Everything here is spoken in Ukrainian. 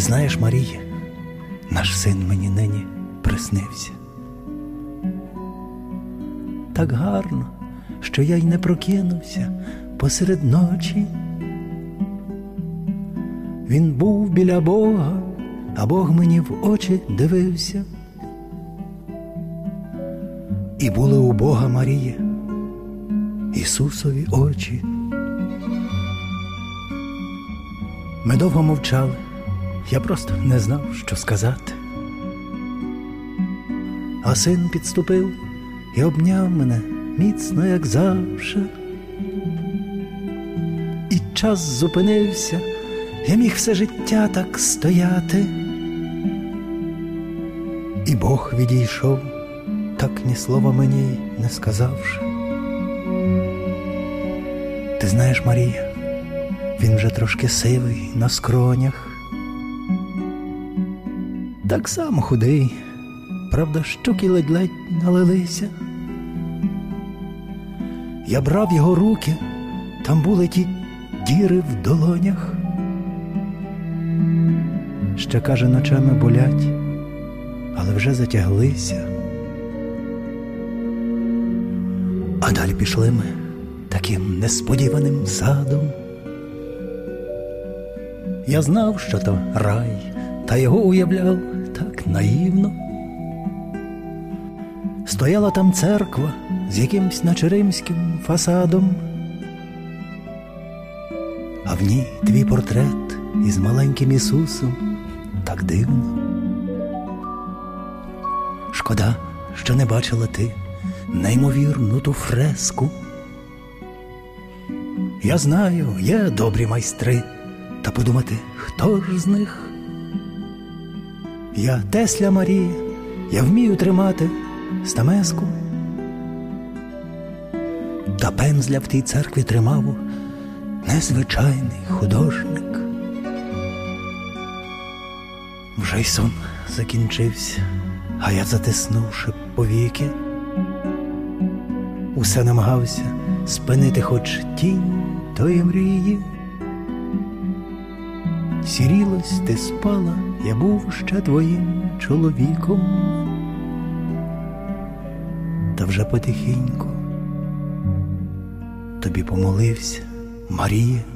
знаєш, Марія, наш син мені нині приснився. Так гарно, що я й не прокинувся посеред ночі. Він був біля Бога, а Бог мені в очі дивився. І були у Бога, Марія, Ісусові очі. Ми довго мовчали, я просто не знав, що сказати. А син підступив і обняв мене міцно, як завше. І час зупинився, я міг все життя так стояти. І Бог відійшов, так ні слова мені не сказавши. Ти знаєш, Марія, він вже трошки сивий на скронях. Так само худий, правда, щоки ледь-ледь налилися. Я брав його руки, там були ті діри в долонях. Ще, каже, ночами болять, але вже затяглися. А далі пішли ми таким несподіваним садом. Я знав, що то рай, та його уявляв так наївно. Стояла там церква з якимсь наче римським фасадом, а в ній твій портрет із маленьким Ісусом, так дивно. Шкода, що не бачила ти неймовірну ту фреску. Я знаю, є добрі майстри, та подумати, хто ж з них? Я Тесля, Марія, я вмію тримати стамеску. Та пензля в тій церкві тримав незвичайний художник. Вже й сон закінчився, а я, затиснувши повіки, усе намагався спинити хоч тінь тої мрії. Сірілось, ти спала, я був ще твоїм чоловіком. Та вже потихеньку тобі помолився, Марія.